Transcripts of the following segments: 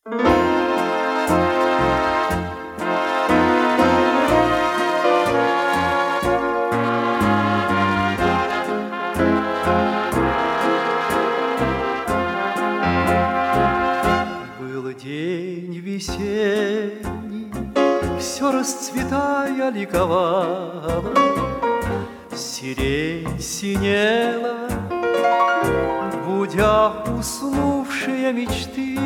Был день весенний, все расцветая ликовала, сирень синела, будя уснувшие мечты.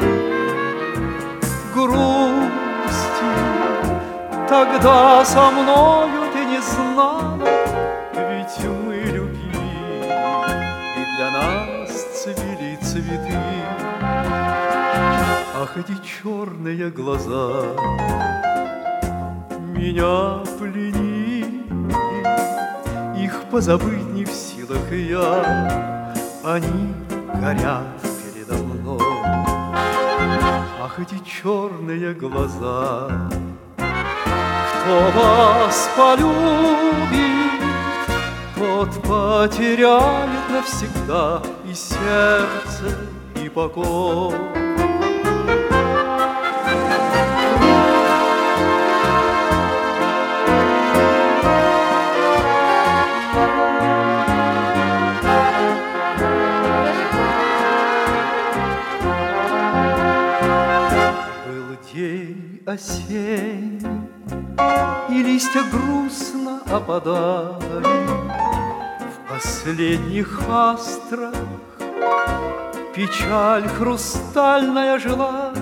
Грусти тогда со мною ты не знала, ведь мы любили, и для нас цвели цветы. Ах, эти черные глаза меня пленили, их позабыть не в силах я, они горят передо мной. Ах, эти черные глаза, кто вас полюбит, тот потеряет навсегда и сердце, и покой. День осенний, и листья грустно опадали. В последних астрах печаль хрустальная жила.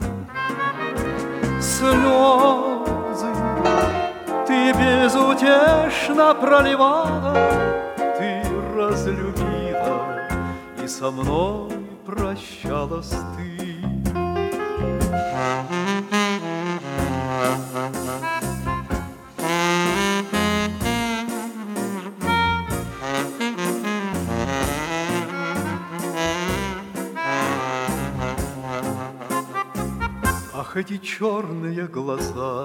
Слезы ты безутешно проливала, ты разлюбила и со мной прощалась ты. Ах, эти черные глаза,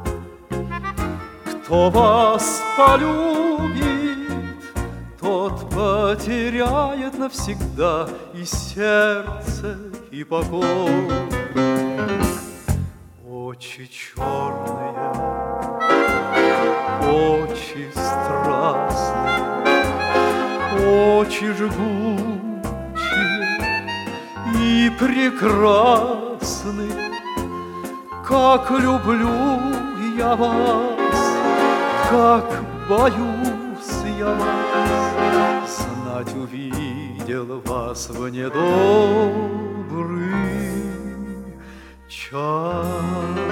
кто вас полюбит, тот потеряет навсегда и сердце, и покой. Очи черные, очи страстные, очи жгучие и прекрасные. Как люблю я вас, как боюсь я вас, знать увидел вас в недобрый час.